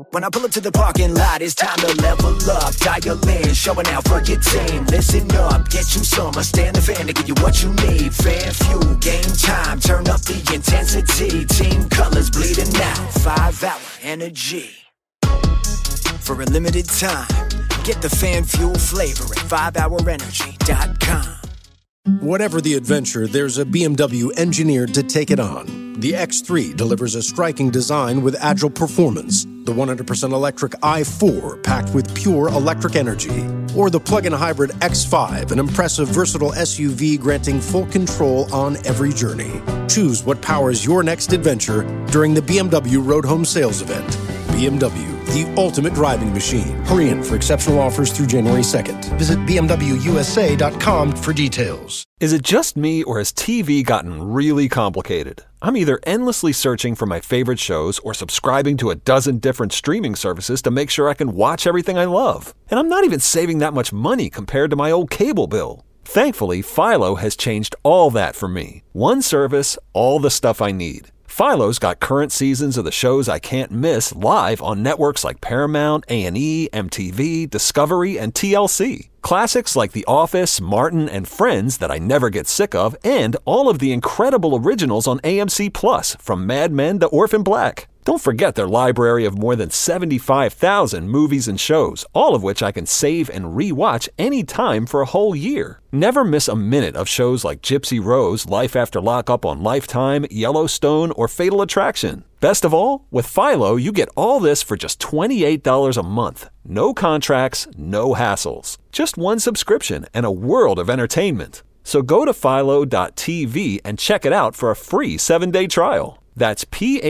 When I pull up to the parking lot, it's time to level up. Dial in, showing out for your team. Listen up, get you some. Stand the fan to give you what you need. Fan fuel, game time, turn up the intensity. Team colors bleeding out, 5-hour energy. For a limited time, get the fan fuel flavor at 5hourenergy.com. Whatever the adventure, there's a BMW engineered to take it on. The X3 delivers a striking design with agile performance. The 100% electric i4 packed with pure electric energy. Or the plug-in hybrid X5, an impressive, versatile SUV granting full control on every journey. Choose what powers your next adventure during the BMW Road Home Sales Event. BMW, the ultimate driving machine. Hurry in for exceptional offers through January 2nd. Visit BMWUSA.com for details. Is it just me, or has TV gotten really complicated? I'm either endlessly searching for my favorite shows or subscribing to a dozen different streaming services to make sure I can watch everything I love. And I'm not even saving that much money compared to my old cable bill. Thankfully, Philo has changed all that for me. One service, all the stuff I need. Philo's got current seasons of the shows I can't miss live on networks like Paramount, A&E, MTV, Discovery, and TLC. Classics like The Office, Martin, and Friends that I never get sick of, and all of the incredible originals on AMC Plus, from Mad Men to Orphan Black. Don't forget their library of more than 75,000 movies and shows, all of which I can save and re-watch anytime for a whole year. Never miss a minute of shows like Gypsy Rose, Life After Lockup on Lifetime, Yellowstone, or Fatal Attraction. Best of all, with Philo, you get all this for just $28 a month. No contracts, no hassles. Just one subscription and a world of entertainment. So go to philo.tv and check it out for a free 7-day trial. That's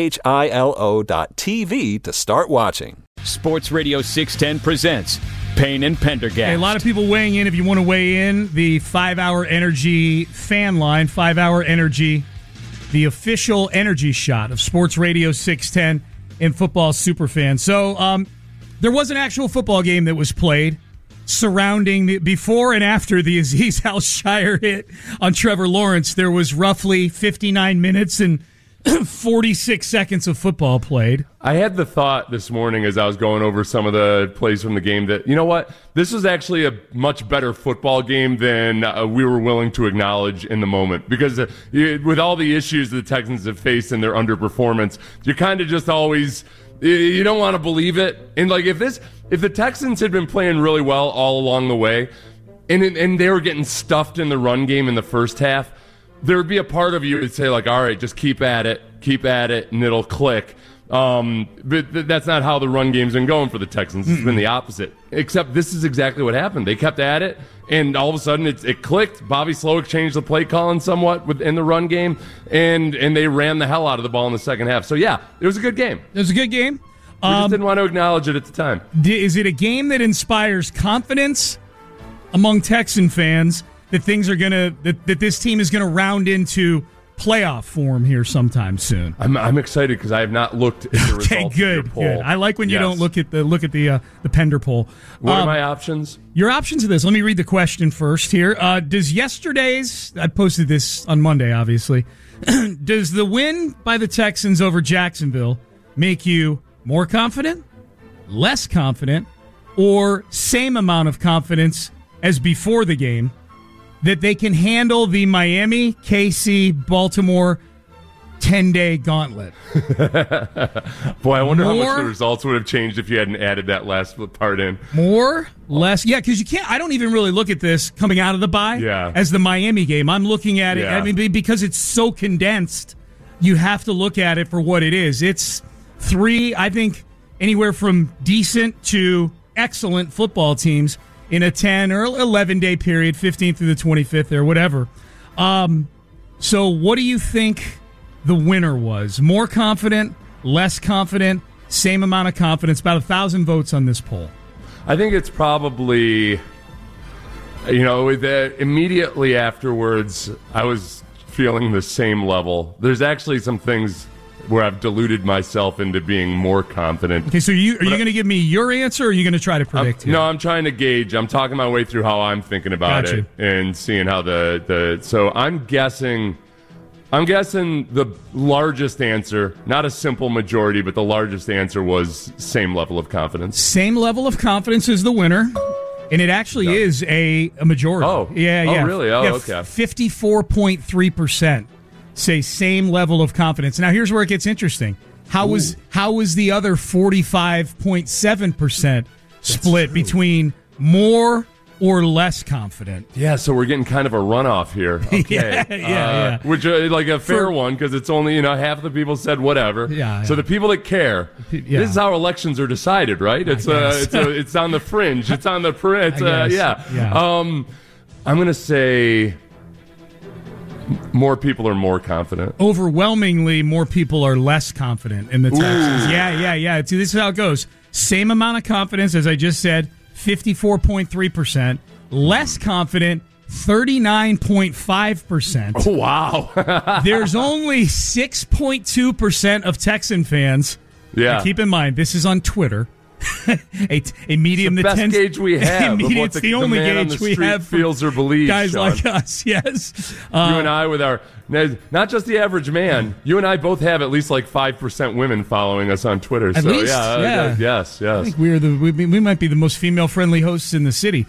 philo.tv to start watching. Sports Radio 610 presents Payne and Pendergast. Okay, a lot of people weighing in. If you want to weigh in, the 5-Hour Energy fan line, 5-Hour Energy, the official energy shot of Sports Radio 610 and Football Superfan. So there was an actual football game that was played surrounding the before and after the Azeez Al-Shaair hit on Trevor Lawrence. There was roughly 59 minutes and 46 seconds of football played. I had the thought this morning as I was going over some of the plays from the game that, you know what, this was actually a much better football game than we were willing to acknowledge in the moment. Because with all the issues the Texans have faced in their underperformance, you're kind of just always, you don't want to believe it. And like if the Texans had been playing really well all along the way, and they were getting stuffed in the run game in the first half, there would be a part of you that would say, like, all right, just keep at it, and it'll click. But that's not how the run game's been going for the Texans. It's been the opposite. Except this is exactly what happened. They kept at it, and all of a sudden it clicked. Bobby Slowick changed the play calling somewhat in the run game, and they ran the hell out of the ball in the second half. So, yeah, it was a good game. It was a good game. We just didn't want to acknowledge it at the time. Is it a game that inspires confidence among Texan fans that things are gonna that this team is gonna round into playoff form here sometime soon? I'm excited because I have not looked at the results of your poll. Good. I like when you don't look at the Pender poll. What are my options? Your options are this. Let me read the question first here. Does yesterday's, I posted this on Monday, obviously. Does the win by the Texans over Jacksonville make you more confident, less confident, or same amount of confidence as before the game that they can handle the Miami, KC, Baltimore 10-day gauntlet? Boy, I wonder how much the results would have changed if you hadn't added that last part in. More, less? Yeah, because you can't. I don't even really look at this coming out of the bye as the Miami game. I'm looking at it, I mean, because it's so condensed, you have to look at it for what it is. It's three, I think, anywhere from decent to excellent football teams in a 10 or 11-day period, 15th through the 25th or whatever. So what do you think the winner was? More confident, less confident, same amount of confidence? About 1,000 votes on this poll. I think it's probably, immediately afterwards, I was feeling the same level. There's actually some things where I've deluded myself into being more confident. Okay, so are you going to give me your answer, or are you going to try to predict it? No, I'm trying to gauge. I'm talking my way through how I'm thinking about it and seeing how so I'm guessing I'm guessing the largest answer, not a simple majority, but the largest answer was same level of confidence. Same level of confidence is the winner. And it actually is a majority. Oh. Yeah. Oh, really? Oh, okay. 54.3% say same level of confidence. Now, here's where it gets interesting. How was the other 45.7% split between more or less confident? Yeah, so we're getting kind of a runoff here. Okay. yeah. Which like a fair one, because it's only, half the people said whatever. Yeah. So the people that care, this is how elections are decided, right? It's it's on the fringe. It's on the I'm going to say more people are more confident. Overwhelmingly, more people are less confident in the Texans. Yeah. See, this is how it goes. Same amount of confidence, as I just said, 54.3%. Less confident, 39.5%. Oh, wow. There's only 6.2% of Texan fans. Yeah. Now, keep in mind, this is on Twitter. a medium it's the best gauge we have. It's the only gauge we have. Feels or believes, guys Sean. like us. Yes, you and I with our not just the average man. You and I both have at least like 5% women following us on Twitter. At least, yes. I think we might be the most female friendly hosts in the city.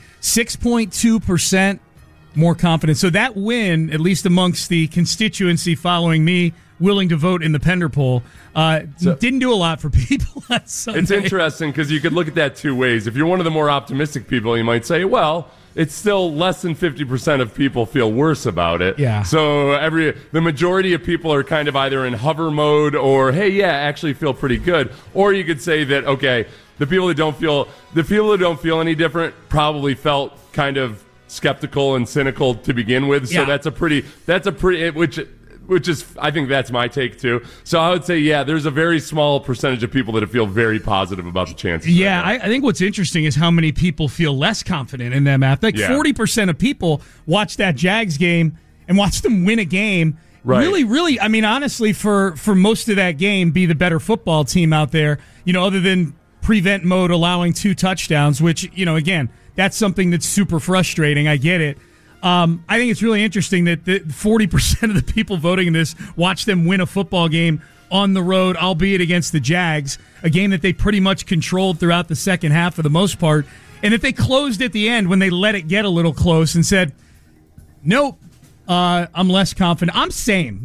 6.2% more confident. So that win, at least amongst the constituency following me, willing to vote in the Pender poll, didn't do a lot for people on Sunday. It's interesting because you could look at that two ways. If you're one of the more optimistic people, you might say, well, it's still less than 50% of people feel worse about it. Yeah. So the majority of people are kind of either in hover mode or, hey, yeah, actually feel pretty good. Or you could say that, okay, the people that don't feel any different probably felt kind of skeptical and cynical to begin with. So that's a pretty which is, I think that's my take too. So I would say, there's a very small percentage of people that feel very positive about the chances. Yeah, right I think what's interesting is how many people feel less confident in that math. 40% of people watch that Jags game and watch them win a game. Right. Really, I mean, honestly, for most of that game, be the better football team out there, other than prevent mode allowing 2 touchdowns, which, again, that's something that's super frustrating. I get it. I think it's really interesting that 40% of the people voting in this watch them win a football game on the road, albeit against the Jags, a game that they pretty much controlled throughout the second half for the most part, and that they closed at the end when they let it get a little close and said, nope, I'm less confident. I'm same.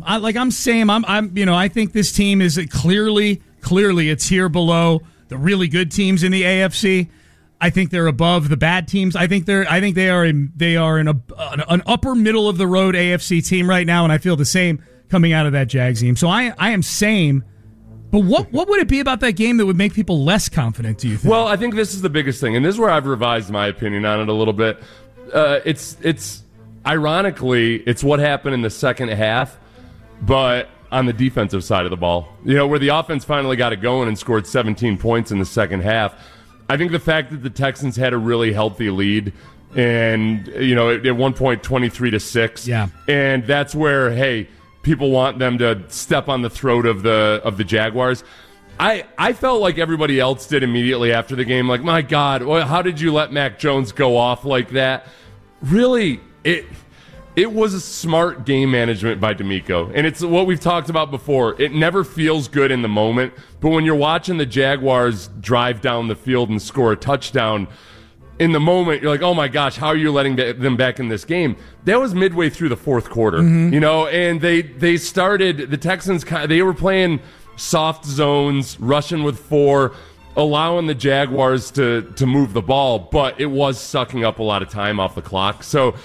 I think this team is clearly it's here below the really good teams in the AFC. I think they're above the bad teams. I think they are in an upper middle of the road AFC team right now, and I feel the same coming out of that Jags team. So I am same. But what would it be about that game that would make people less confident, do you think? Well, I think this is the biggest thing, and this is where I've revised my opinion on it a little bit. It's ironically, it's what happened in the second half, but on the defensive side of the ball. Where the offense finally got it going and scored 17 points in the second half. I think the fact that the Texans had a really healthy lead and, at one point 23-6. Yeah. And that's where, hey, people want them to step on the throat of the Jaguars. I felt like everybody else did immediately after the game. Like, my God, how did you let Mac Jones go off like that? Really, it was a smart game management by DeMeco. And it's what we've talked about before. It never feels good in the moment. But when you're watching the Jaguars drive down the field and score a touchdown, in the moment, you're like, oh my gosh, how are you letting them back in this game? That was midway through the fourth quarter, and they started, the Texans, they were playing soft zones, rushing with 4, allowing the Jaguars to move the ball, but it was sucking up a lot of time off the clock.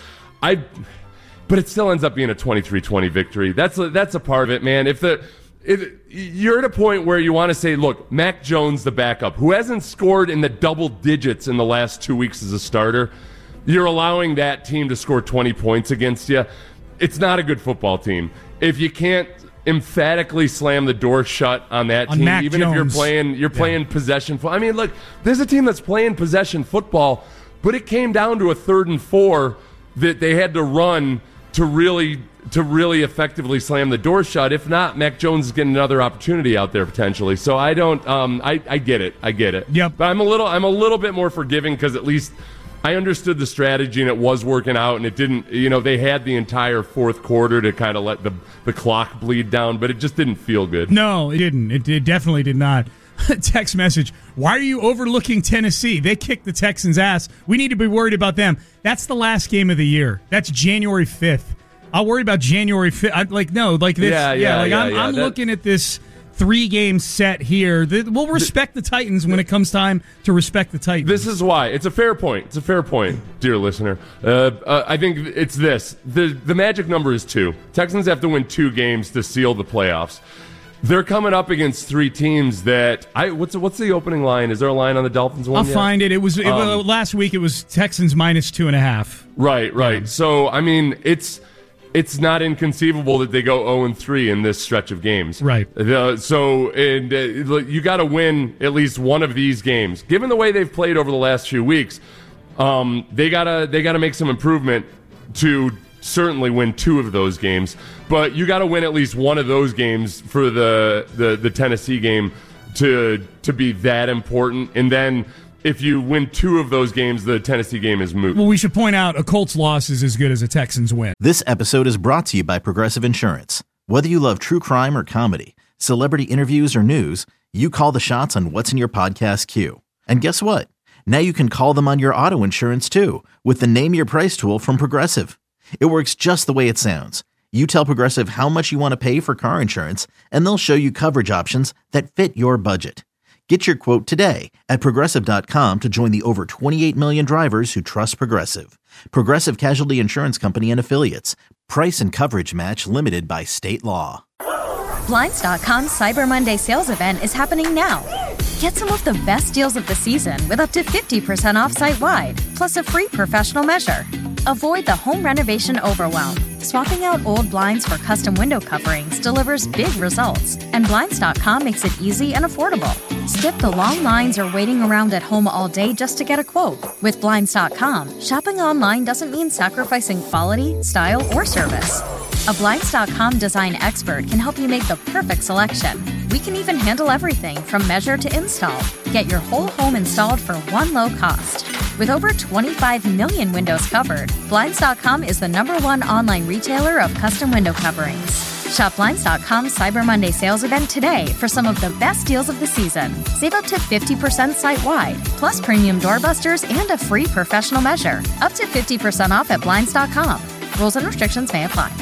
But it still ends up being a 23-20 victory. That's a part of it, man. If you're at a point where you want to say, look, Mac Jones, the backup, who hasn't scored in the double digits in the last 2 weeks as a starter, you're allowing that team to score 20 points against you. It's not a good football team. If you can't emphatically slam the door shut on that team, Mac even Jones. if you're playing possession football. I mean, look, there's a team that's playing possession football, but it came down to a 3rd and 4 that they had to run to really effectively slam the door shut. If not, Mac Jones is getting another opportunity out there potentially. So I don't. I get it. Yep. But I'm a little bit more forgiving because at least I understood the strategy and it was working out, and it didn't, they had the entire fourth quarter to kind of let the clock bleed down, but it just didn't feel good. No, it didn't. It definitely did not. Text message, why are you overlooking Tennessee? They kicked the Texans' ass. We need to be worried about them. That's the last game of the year. That's January 5th. I'll worry about January 5th. I'm looking at this 3-game set here. We'll respect the Titans when it comes time to respect the Titans. This is why. It's a fair point. It's a fair point, dear listener. I think it's this. The magic number is 2. Texans have to win 2 games to seal the playoffs. They're coming up against 3 teams that what's the opening line? Is there a line on the Dolphins one? I'll find it. It was last week. It was Texans minus 2.5. Right. Yeah. So I mean, it's not inconceivable that they go 0-3 in this stretch of games. Right. You got to win at least one of these games. Given the way they've played over the last few weeks, they gotta make some improvement to certainly win 2 of those games. But you got to win at least one of those games for the Tennessee game to be that important. And then if you win 2 of those games, the Tennessee game is moot. Well, we should point out a Colts loss is as good as a Texans win. This episode is brought to you by Progressive Insurance. Whether you love true crime or comedy, celebrity interviews or news, you call the shots on what's in your podcast queue. And guess what? Now you can call them on your auto insurance too with the Name Your Price tool from Progressive. It works just the way it sounds. You tell Progressive how much you want to pay for car insurance, and they'll show you coverage options that fit your budget. Get your quote today at Progressive.com to join the over 28 million drivers who trust Progressive. Progressive Casualty Insurance Company and Affiliates. Price and coverage match limited by state law. Blinds.com's Cyber Monday sales event is happening now. Get some of the best deals of the season with up to 50% off site-wide, plus a free professional measure. Avoid the home renovation overwhelm. Swapping out old blinds for custom window coverings delivers big results, and Blinds.com makes it easy and affordable. Skip the long lines or waiting around at home all day just to get a quote. With Blinds.com, shopping online doesn't mean sacrificing quality, style, or service. A Blinds.com design expert can help you make the perfect selection. We can even handle everything from measure to install. Get your whole home installed for one low cost. With over 25 million windows covered, Blinds.com is the #1 online retailer of custom window coverings. Shop Blinds.com's Cyber Monday sales event today for some of the best deals of the season. Save up to 50% site-wide, plus premium doorbusters and a free professional measure. Up to 50% off at Blinds.com. Rules and restrictions may apply.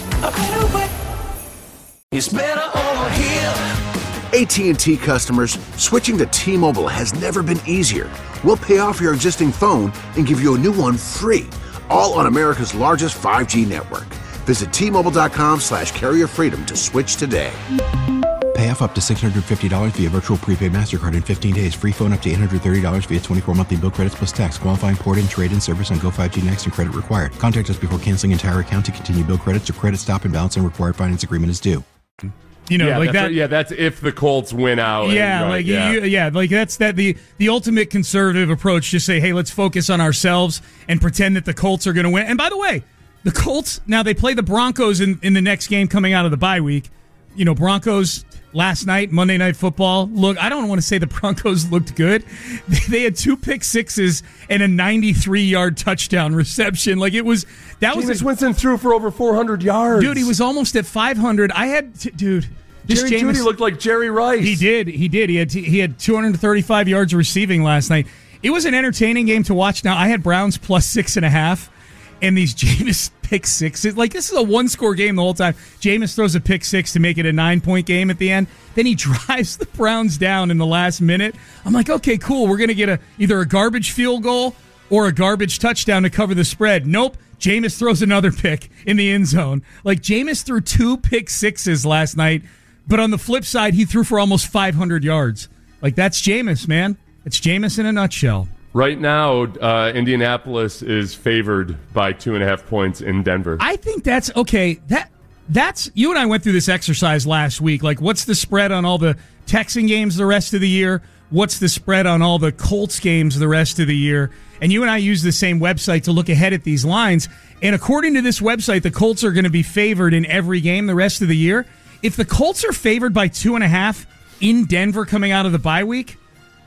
It's better over here. AT&T customers, switching to T-Mobile has never been easier. We'll pay off your existing phone and give you a new one free, all on America's largest 5G network. Visit T-Mobile.com/carrier freedom to switch today. Pay off up to $650 via virtual prepaid MasterCard in 15 days. Free phone up to $830 via 24 monthly bill credits plus tax. Qualifying port-in, trade-in service on Go5G Next and credit required. Contact us before canceling entire account to continue bill credits or credit stop and balance and required finance agreement is due. That's if the Colts win out. That's the ultimate conservative approach. Just say, hey, let's focus on ourselves and pretend that the Colts are going to win. And by the way, the Colts, now they play the Broncos in the next game coming out of the bye week. Broncos last night, Monday Night Football. Look, I don't want to say the Broncos looked good. They had 2 pick sixes and a 93-yard touchdown reception. Jameis Winston threw for over 400 yards. Dude, he was almost at 500. Jerry Jeudy looked like Jerry Rice. He did. He had 235 yards receiving last night. It was an entertaining game to watch. Now, I had Browns plus 6.5. And these Jameis pick sixes, this is a one-score game the whole time. Jameis throws a pick six to make it a 9-point game at the end. Then he drives the Browns down in the last minute. I'm like, okay, cool. We're going to get either a garbage field goal or a garbage touchdown to cover the spread. Nope. Jameis throws another pick in the end zone. Jameis threw 2 pick sixes last night, but on the flip side, he threw for almost 500 yards. That's Jameis, man. It's Jameis in a nutshell. Right now, Indianapolis is favored by 2.5 points in Denver. I think that's okay. That's you and I went through this exercise last week. What's the spread on all the Texan games the rest of the year? What's the spread on all the Colts games the rest of the year? And you and I use the same website to look ahead at these lines. And according to this website, the Colts are going to be favored in every game the rest of the year. If the Colts are favored by 2.5 in Denver coming out of the bye week,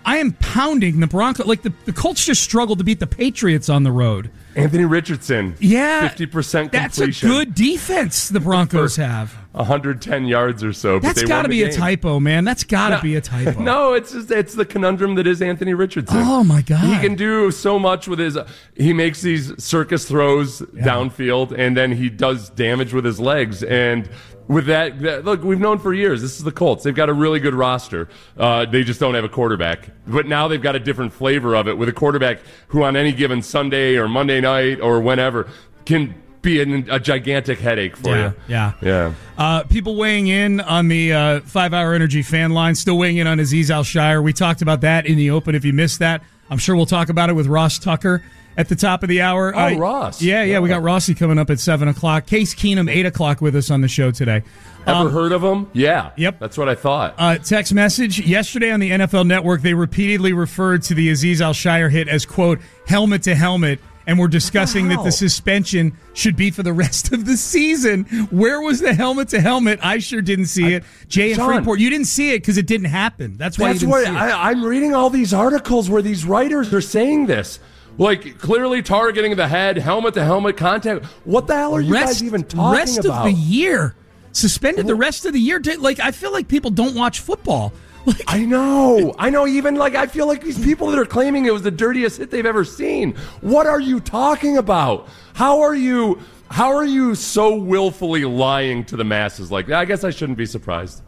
I am pounding the Broncos. Like, the Colts just struggled to beat the Patriots on the road. Anthony Richardson. Yeah. 50% completion. That's a good defense the Broncos have. 110 yards or so. That's got to be a typo, man. That's got to be a typo. No, it's the conundrum that is Anthony Richardson. Oh, my God. He can do so much with his... He makes these circus throws downfield, and then he does damage with his legs. And with that, look, we've known for years, this is the Colts. They've got a really good roster. They just don't have a quarterback. But now they've got a different flavor of it with a quarterback who on any given Sunday or Monday night or whenever can be a gigantic headache for you. Yeah. People weighing in on the 5-Hour Energy fan line, still weighing in on Azeez Al-Shaair. We talked about that in the open. If you missed that, I'm sure we'll talk about it with Ross Tucker at the top of the hour. Ross. Yeah, we got Rossi coming up at 7 o'clock. Case Keenum, 8 o'clock with us on the show today. Ever heard of him? Yeah. Yep. That's what I thought. Text message. Yesterday on the NFL Network, they repeatedly referred to the Azeez Al-Shaair hit as, quote, helmet to helmet, and we're discussing that the suspension should be for the rest of the season. Where was the helmet to helmet? I sure didn't see it. Jay in Freeport, you didn't see it because it didn't happen. That's why you didn't see it. I'm reading all these articles where these writers are saying this. Like, clearly targeting the head, helmet-to-helmet contact. What the hell are you guys even talking about? Rest of the year. Suspended the rest of the year. Like, I feel like people don't watch football. Like, I know. Even, like, I feel like these people that are claiming it was the dirtiest hit they've ever seen. What are you talking about? How are you so willfully lying to the masses like that? I guess I shouldn't be surprised.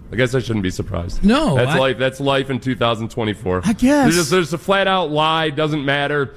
No. That's life in 2024. I guess. There's a flat-out lie. Doesn't matter.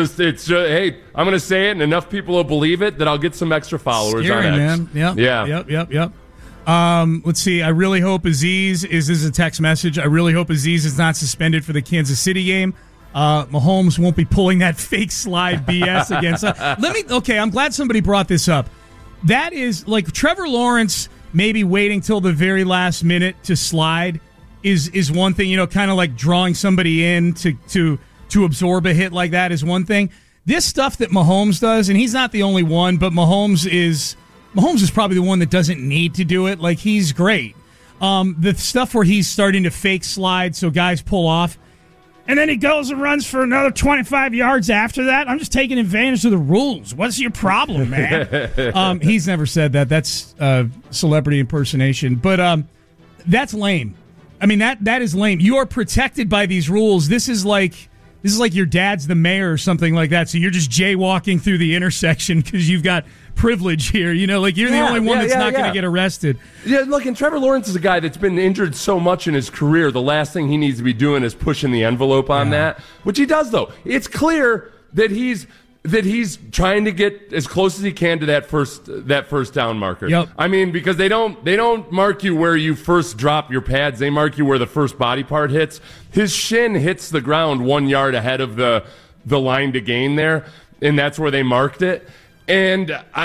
Hey, I'm going to say it, and enough people will believe it that I'll get some extra followers Scary, on X. Man. Yep. Yeah. Yep. Let's see. I really hope Azeez is a text message. I really hope Azeez is not suspended for the Kansas City game. Mahomes won't be pulling that fake slide BS against us. Okay, I'm glad somebody brought this up. That is, like, Trevor Lawrence maybe waiting till the very last minute to slide is one thing, kind of like drawing somebody in to absorb a hit like that is one thing. This stuff that Mahomes does, and he's not the only one, but Mahomes is probably the one that doesn't need to do it. Like, he's great. The stuff where he's starting to fake slide so guys pull off, and then he goes and runs for another 25 yards after that. I'm just taking advantage of the rules. What's your problem, man? He's never said that. That's celebrity impersonation. But that's lame. I mean, that is lame. You are protected by these rules. This is like your dad's the mayor or something like that. So you're just jaywalking through the intersection because you've got privilege here. Like, you're the only one that's not going to get arrested. Yeah, look, and Trevor Lawrence is a guy that's been injured so much in his career. The last thing he needs to be doing is pushing the envelope on that, which he does, though. It's clear that he's trying to get as close as he can to that first down marker. Yep. I mean, because they don't mark you where you first drop your pads. They mark you where the first body part hits. His shin hits the ground 1 yard ahead of the line to gain there, and that's where they marked it. And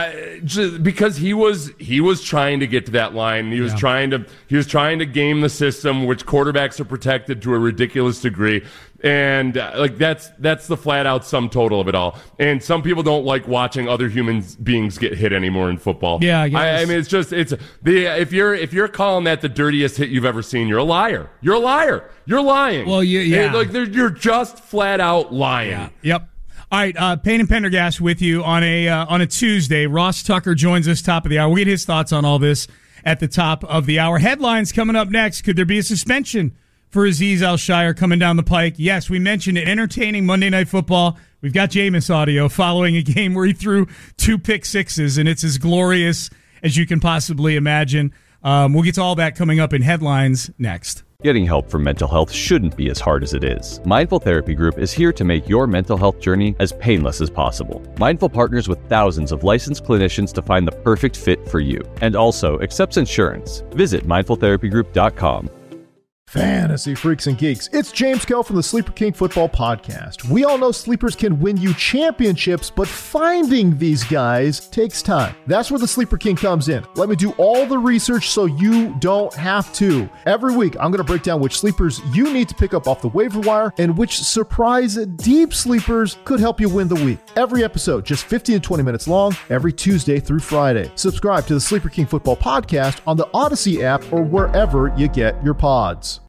because he was trying to get to that line, he was trying to game the system, which quarterbacks are protected to a ridiculous degree. And that's the flat out sum total of it all. And some people don't like watching other human beings get hit anymore in football. Yeah, I guess. I mean, if you're calling that the dirtiest hit you've ever seen, you're a liar. You're a liar. You're lying. Well, you're just flat out lying. Yeah. Yep. All right, Payne and Pendergast with you on a Tuesday. Ross Tucker joins us top of the hour. We'll get his thoughts on all this at the top of the hour. Headlines coming up next. Could there be a suspension for Azeez Al-Shaair coming down the pike? Yes, we mentioned it. Entertaining Monday Night Football. We've got Jameis audio following a game where he threw 2 pick sixes, and it's as glorious as you can possibly imagine. We'll get to all that coming up in headlines next. Getting help for mental health shouldn't be as hard as it is. Mindful Therapy Group is here to make your mental health journey as painless as possible. Mindful partners with thousands of licensed clinicians to find the perfect fit for you, and also accepts insurance. Visit mindfultherapygroup.com. Fantasy freaks and geeks, it's James Kell from the Sleeper King Football Podcast. We all know sleepers can win you championships, but finding these guys takes time. That's where the Sleeper King comes in. Let me do all the research so you don't have to. Every week, I'm going to break down which sleepers you need to pick up off the waiver wire and which surprise deep sleepers could help you win the week. Every episode, just 15 to 20 minutes long, every Tuesday through Friday. Subscribe to the Sleeper King Football Podcast on the Odyssey app or wherever you get your pods.